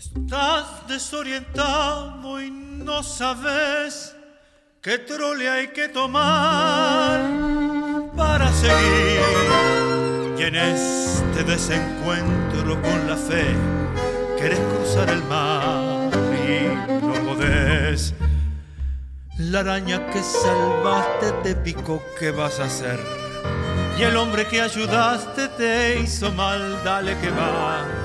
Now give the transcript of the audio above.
Estás desorientado y no sabes qué trole hay que tomar para seguir. Y en este desencuentro con la fe querés cruzar el mar y no podés. La araña que salvaste te picó, ¿qué vas a hacer? Y el hombre que ayudaste te hizo mal, dale que va.